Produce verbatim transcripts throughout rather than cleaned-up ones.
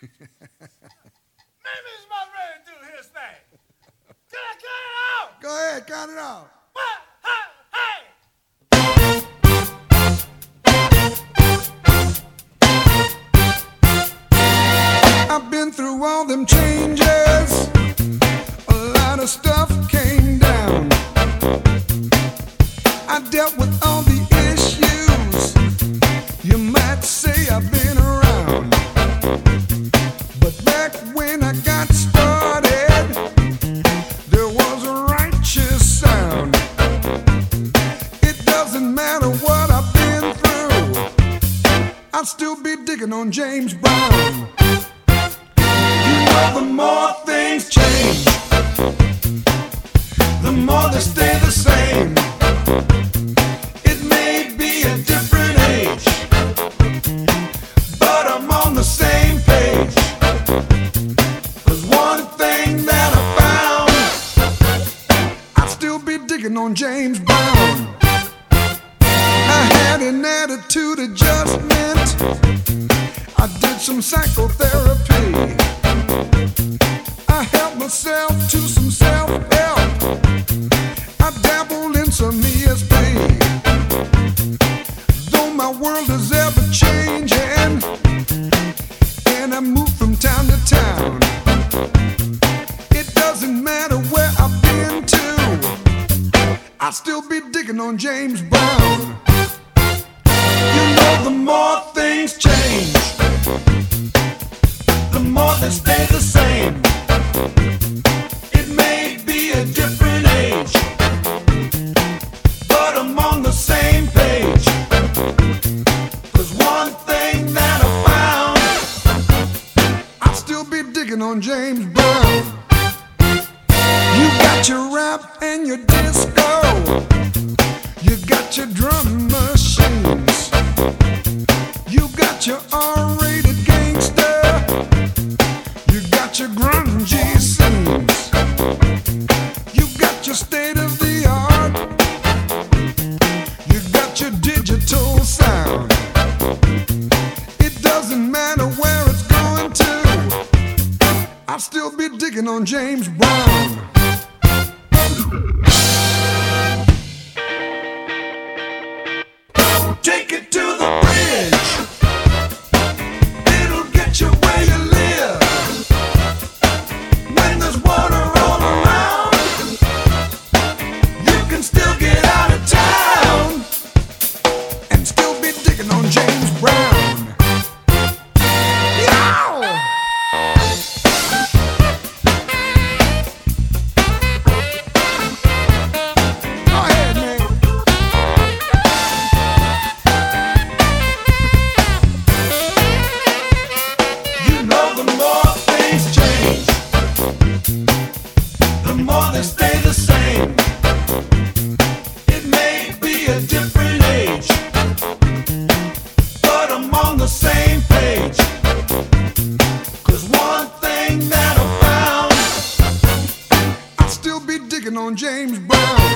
Maybe he's about ready to do his thing. Can I cut it out? Go ahead, count it out. One, hey, hey. I've been through all them changes. A lot of stuff came down. I dealt with all the issues. You might say I've been around. But back when I got started, there was a righteous sound. It doesn't matter what I've been through, I'll still be digging on James Brown. The more things change, the more they stay the same. It may be a different age, but I'm on the same page. 'Cause one thing that I found, I'll still be digging on James Brown. I had an attitude adjustment. I did some psychotherapy. I helped myself to some self-help. I dabbled in some E S P. Though my world is ever changing, and I move from town to town, it doesn't matter where I've been to, I'll still be digging on James Brown. You know, the more things change, the more they stay the same. It may be a different age, but I'm on the same page. 'Cause one thing that I found, I'll still be digging on James Brown. You got your rap and your disco, you got your drum machines, you got your R-rated gangster, you got your grungy scenes, you got your state of the art, you got your digital sound. It doesn't matter where it's going to, I'll still be digging on James Brown. Take it to the bridge, it'll get you where you live. When there's water all around, you can still get out of town and still be digging on James Brown. Yow! Go ahead, man. You know, the more things change, the more they stay the same. It may be a different age, but I'm on the same page. 'Cause one thing that I found, I'll still be digging on James Brown.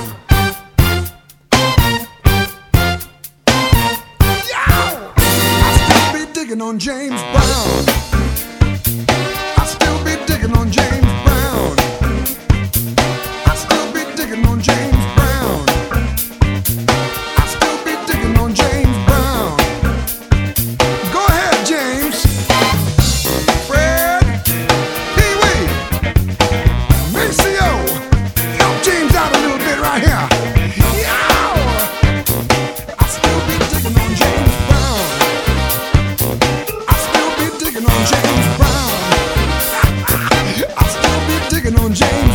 Yow! I'll still be digging on James Brown. I'll still be digging on James Brown. I'll still be digging on James Brown. I'll still be digging on James Brown. Go ahead, James. Fred, Pee-wee, Maceo, help James out a little bit right here. Yow! I'll still be digging on James Brown. I'll still be digging on James Brown. I'll still be digging on James